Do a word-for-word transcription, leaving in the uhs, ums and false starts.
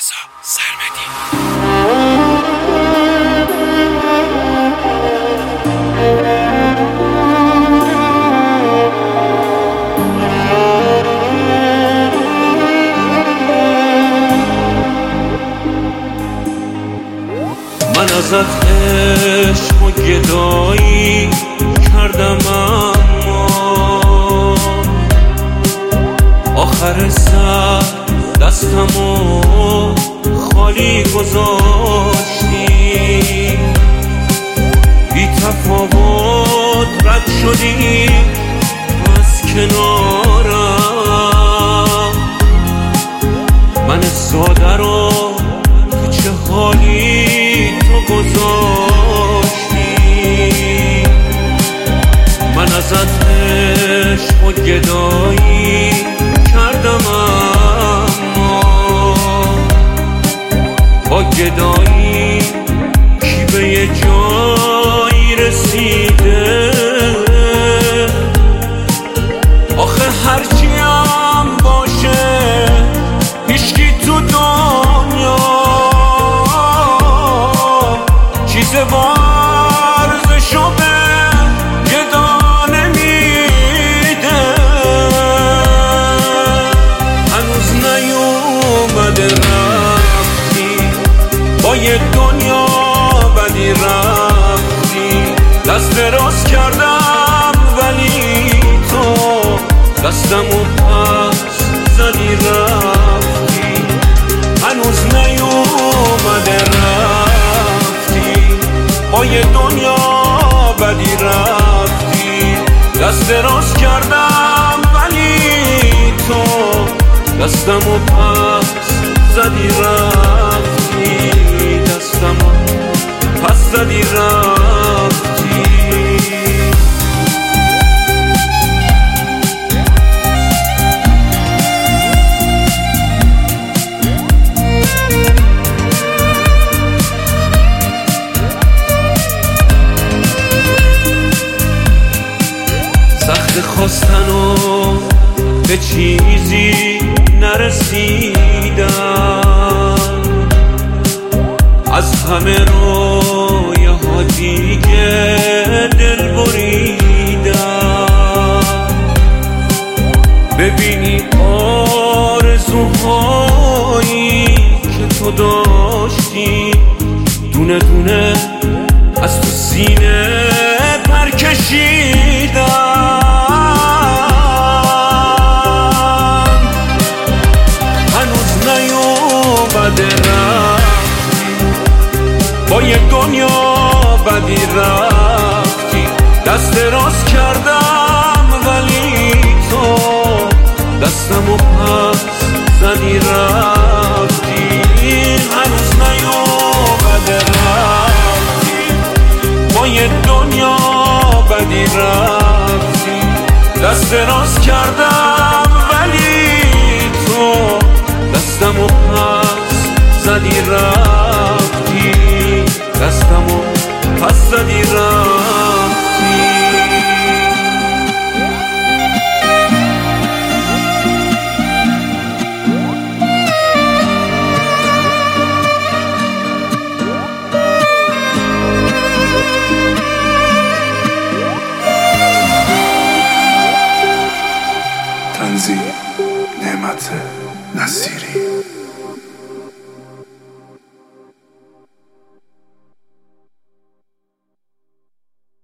رضا سرمدی. من ازت عشق و گدایی کردم، اما آخر سر دستمو خالی گذاشتی، بی تفاوت رد شدی از کنارم. من ساده رو تو چه حالی تو گذاشتی. من ازت عشق و گدایی کردم، اما با گدایی کی به یه جایی رسیده. آخه هرچی هم باشه هیچکی تو دنیا چیز ورزشو به گدا نمیده. هنوز نیومده رفتی، با یه دنیا بدی رفتی. دست دراز کردم ولی تو دستمو پس زدی رفتی. هنوز نیومده رفتی، با یه دنیا بدی رفتی. دست دراز کردم ولی تو دستمو پس زدی رفتی. دستمو پس زدی رفتی. سخت خواستن و به چیزی نرسیدم، از همه رویه ها دیگه دل بریدم. ببینی آرزوهایی که تو داشتی دونه دونه از تو سینه پر کشیدم. با یه دنیا بدی رفتی. دست دراز کردم ولی تو دستمو پس زدی رفتی. هنوز نیومده رفتی، با یه دنیا بدی رفتی. دست دراز کردم ولی تو دستمو پس زدی رفتی. دستمو پس زدی رفتی.